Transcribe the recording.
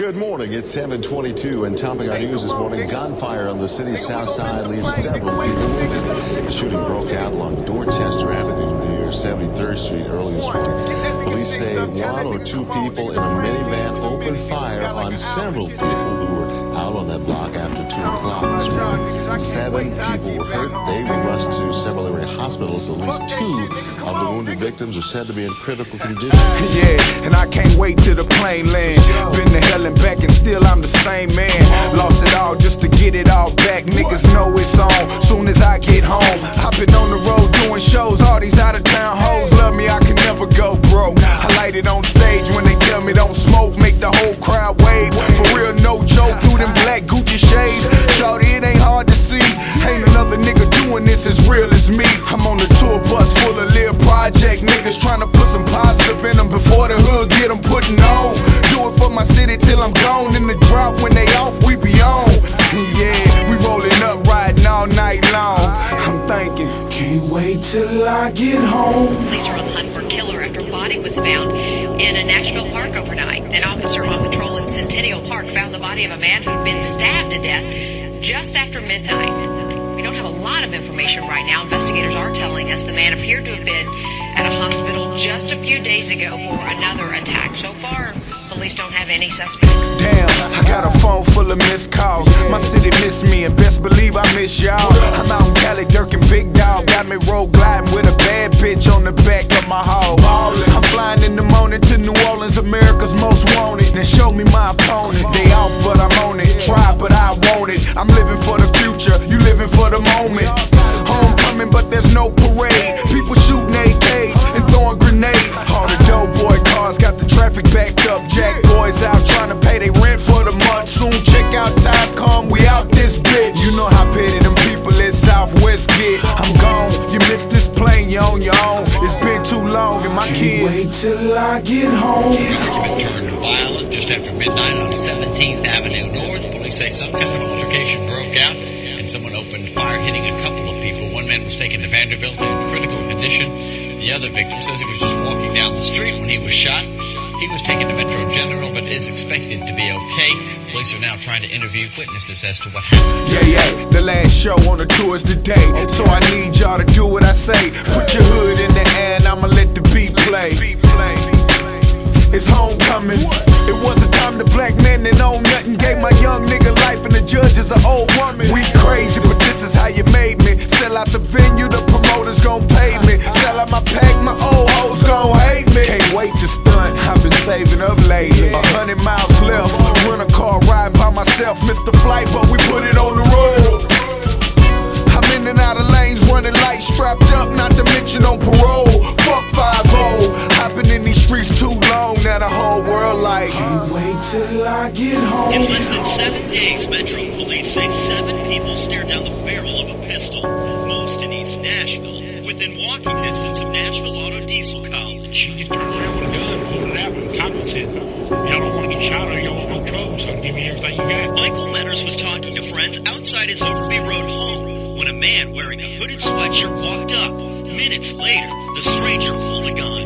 Good morning. It's 7:22 and topping our news this morning. Gunfire on the city's south side leaves several people wounded. The shooting broke out along Dorchester Avenue near 73rd Street early this morning. Police say one or two people in a minivan opened fire on several people who were out on that block after 2 o'clock this morning. 7 people were hurt. They were rushed to several area hospitals. At least 2 of the wounded victims are said to be in critical condition. Yeah, and I can't wait till the plane lands. Been to hell and back and still I'm the same man. Lost it all just to get it all back. Niggas know it's on soon as I get home. I've been on the road doing shows. All these out of town hoes love me, I can never go broke. I light it on stage when they tell me don't smoke. Make the whole crowd wave. For real, no joke. Through them black Gucci shades. Shorty, it ain't hard to see. Ain't another nigga doing this as real as me. I'm on the tour bus full of Lil Project niggas trying to put some positive in them before the hood get them putting on. Do it for my city till I'm gone. In the drought when they off, we be on. Yeah, we rolling up, riding all night long. I'm thinking, can't wait till I get home. Police are on the hunt for a killer after a body was found in a Nashville park overnight. An officer on patrol in Centennial Park found the body of a man who'd been stabbed to death just after midnight. We don't have a lot of information right now. Investigators are telling us the man appeared to have been at a hospital just a few days ago for another attack. So far, police don't have any suspects. Damn, I got a phone full of missed calls. My city miss me and best believe I miss y'all. I'm out in Cali, Dirk and Big Dog. Got me road gliding with a bad bitch on the back of my hog. I'm flying in the morning to New Orleans, America's most wanted. Now show me my opponent. They off but I'm on it. Try but I want it. I'm living for the future, you living for the moment. Homecoming but there's no parade. People shooting AKs and throwing grenades. All the dope boy cars got the traffic backed up. Jack boys out trying to pay their rent for the month. Soon check out time come, we out this bitch. You know how petty them people at Southwest get. I'm gone, you missed this plane, you on your own. It's been too long and my kids. Wait till I get home. The argument turned violent just after midnight on 17th Avenue North. Police say some kind of altercation broke out and someone opened fire, hitting a couple of people. One man was taken to Vanderbilt in critical condition. The other victim says he was just walking down the street when he was shot. He was taken to Metro General, but is expected to be okay. Police are now trying to interview witnesses as to what happened. Yeah, the last show on the tour is today. So I need y'all to do what I say. Put your hood in the air and I'ma let the beat play. It's homecoming. It was a time the black men that own nothing gave my young nigga life and the judge is an old woman. We crazy, but this is how you made me. Sell out the venue, the promoters gon' pay me. Sell out my pack, my old hoes gon' hate me. Can't wait to stunt, I've been saving up lately. 100 miles left, rent a car riding by myself. Missed the flight, but we put it on the road. I'm in and out of lanes, running lights, strapped up, not to mention on parole. Fuck 5-0, I've been in these streets too long, now the whole world like, can't wait till I get home. In less than 7 days, Metro Police say 7 people stared down the barrel of a pistol, most in East Nashville, within walking distance of Nashville Auto Diesel College. You turn around with a gun, pull it out, and the cop said, y'all don't want to get shot or y'all want no trouble, so give me everything you got. Michael Metters was talking to friends outside his Overby Road home when a man wearing a hooded sweatshirt walked up. Minutes later, the stranger pulled a gun.